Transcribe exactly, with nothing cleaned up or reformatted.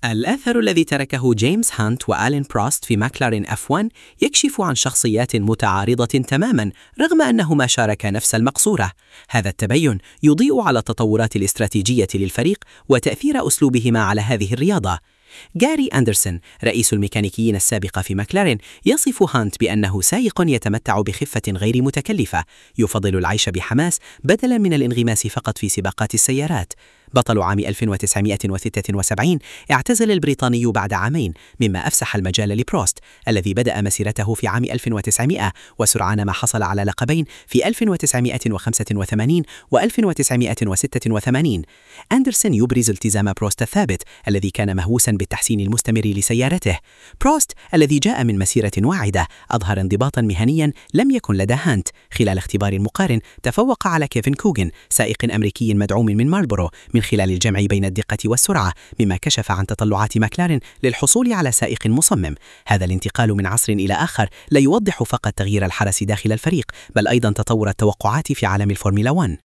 الأثر الذي تركه جيمس هانت وآلين بروست في ماكلارين إف واحد يكشف عن شخصيات متعارضة تماماً رغم أنهما شاركا نفس المقصورة. هذا التبين يضيء على التطورات الاستراتيجية للفريق وتأثير أسلوبهما على هذه الرياضة. غاري أندرسون رئيس الميكانيكيين السابق في ماكلارين يصف هانت بأنه سائق يتمتع بخفة غير متكلفة، يفضل العيش بحماس بدلاً من الانغماس فقط في سباقات السيارات. بطل عام ألف وتسعمائة وستة وسبعين اعتزل البريطاني بعد عامين، مما أفسح المجال لبروست الذي بدأ مسيرته في عام ألف وتسعمائة وسرعان ما حصل على لقبين في ألف وتسعمائة وخمسة وثمانين و ألف وتسعمائة وستة وثمانين. أندرسون يبرز التزام بروست الثابت الذي كان مهووسا بالتحسين المستمر لسيارته. بروست الذي جاء من مسيرة واعدة أظهر انضباطا مهنيا لم يكن لدى هانت. خلال اختبار مقارن تفوق على كيفن كوغن سائق أمريكي مدعوم من مارلبورو من خلال الجمع بين الدقة والسرعة، مما كشف عن تطلعات ماكلارين للحصول على سائق مصمم. هذا الانتقال من عصر إلى آخر لا يوضح فقط تغيير الحرس داخل الفريق، بل أيضا تطور التوقعات في عالم الفورمولا واحد.